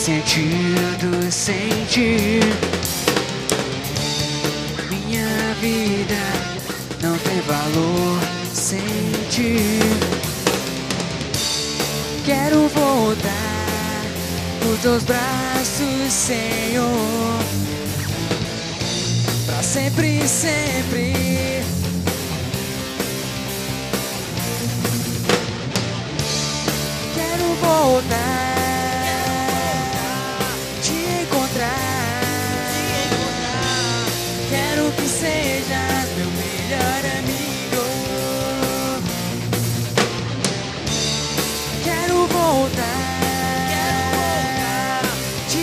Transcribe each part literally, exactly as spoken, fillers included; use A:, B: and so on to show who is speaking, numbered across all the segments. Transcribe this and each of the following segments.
A: sentido sem ti. Minha vida não tem valor sem ti. Quero voltar pros teus braços, Senhor, pra sempre, sempre. Quero voltar, te encontrar. Quero que sejas meu melhor amigo. Quero voltar, te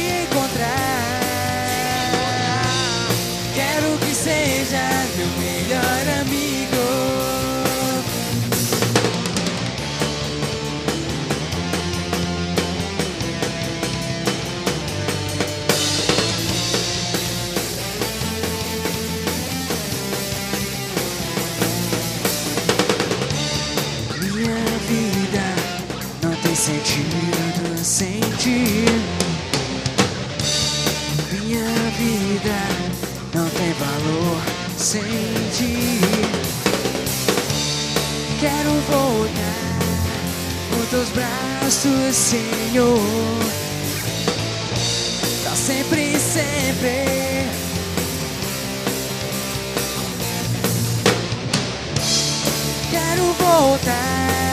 A: encontrar. Quero que sejas meu melhor amigo. Minha vida não tem sentido sem ti. Minha vida não tem valor sem ti. Quero voltar pros teus braços, Senhor, pra sempre, sempre. Quero voltar,